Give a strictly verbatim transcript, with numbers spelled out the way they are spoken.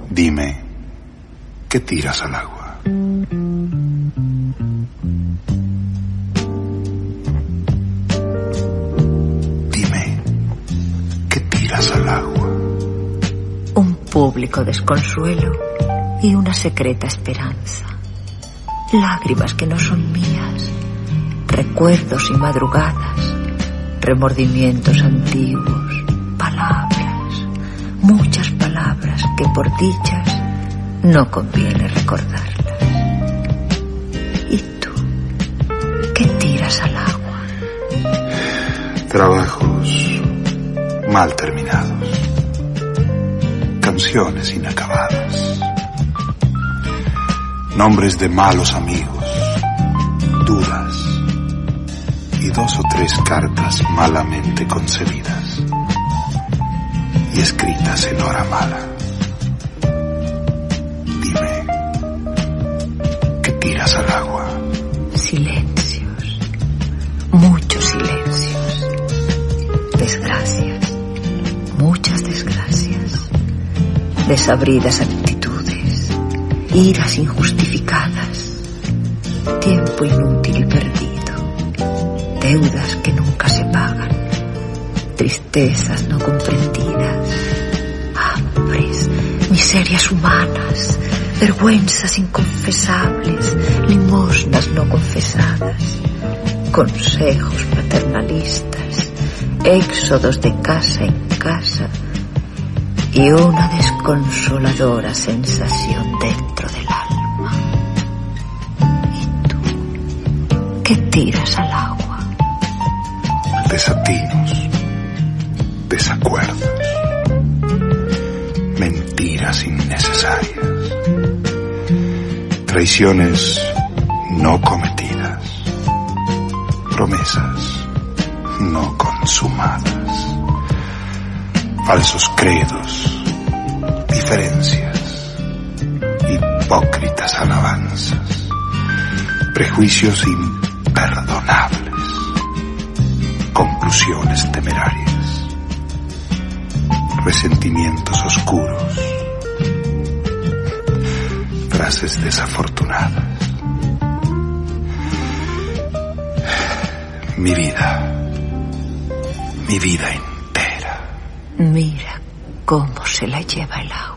Dime, ¿qué tiras al agua? Dime, ¿qué tiras al agua? Un público desconsuelo y una secreta esperanza. Lágrimas que no son mías, recuerdos y madrugadas, remordimientos antiguos, palabras, muchas palabras que por dichas no conviene recordarlas. ¿Y tú? ¿Qué tiras al agua? Trabajos mal terminados, canciones inacabadas, nombres de malos amigos, dudas y dos o tres cartas malamente concebidas y escritas en hora mala. Dime, ¿qué tiras al agua? Silencios, muchos silencios, desgracias, muchas desgracias, desabridas actitudes, iras injustificadas, tiempo inútil y perdido, deudas que nunca se pagan, tristezas no comprendidas, hambres, miserias humanas, vergüenzas inconfesables, limosnas no confesadas, consejos paternalistas, éxodos de casa en casa y una desconsoladora sensación dentro del alma. ¿Y tú? ¿Qué tiras al agua? Desatinos, desacuerdos, mentiras innecesarias, traiciones no cometidas, promesas no consumadas, falsos credos, diferencias, hipócritas alabanzas, prejuicios imperdonables, conclusiones temerarias, resentimientos oscuros, frases desafortunadas. Mi vida, mi vida entera. Mira cómo se la lleva el agua.